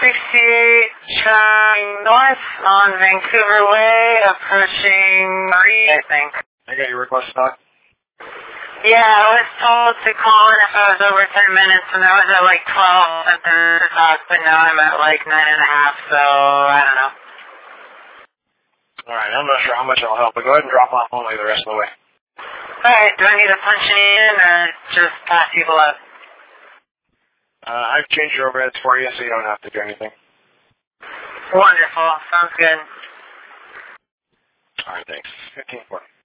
68 turning north on Vancouver Way, approaching Marie, I think. I got your request, Doc. Yeah, I was told to call in if I was over 10 minutes, and I was at like 12 something to talk, but now I'm at like 9.5, so I don't know. Alright, I'm not sure how much it'll help, but go ahead and drop off only the rest of the way. Alright, do I need to punch in or just pass people up? I've changed your overheads for you, so you don't have to do anything. Wonderful, sounds good. Alright, thanks. 15-4.